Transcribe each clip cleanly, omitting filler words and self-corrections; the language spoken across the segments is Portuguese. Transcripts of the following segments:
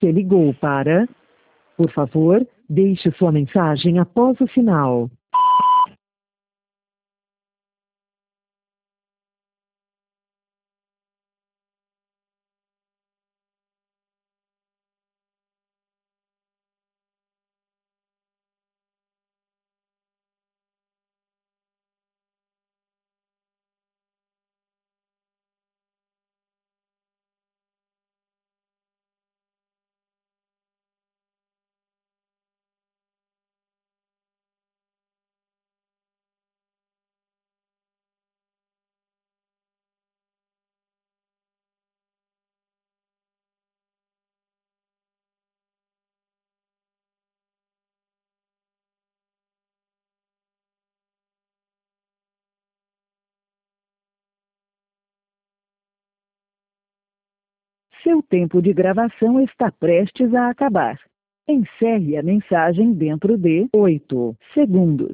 Você ligou para... Por favor, deixe sua mensagem após o sinal. Seu tempo de gravação está prestes a acabar. Encerre a mensagem dentro de 8 segundos.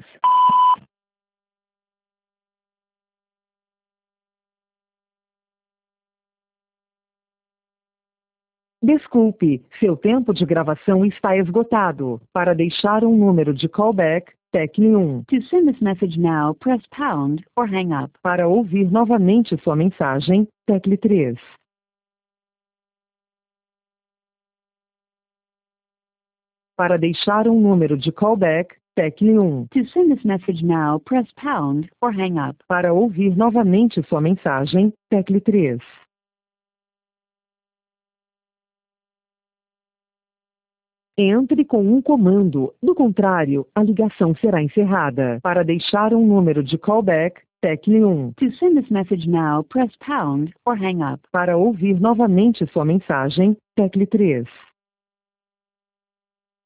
Desculpe, seu tempo de gravação está esgotado. Para deixar um número de callback, tecle 1. To send this message now, press pound or hang up. Para ouvir novamente sua mensagem, tecle 3. Para deixar um número de callback, tecle 1. To send this message now, press pound or hang up. Para ouvir novamente sua mensagem, tecle 3. Entre com um comando, do contrário, a ligação será encerrada. Para deixar um número de callback, tecle 1. To send this message now, press pound or hang up. Para ouvir novamente sua mensagem, tecle 3.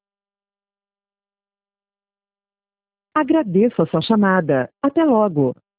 Agradeço a sua chamada. Até logo.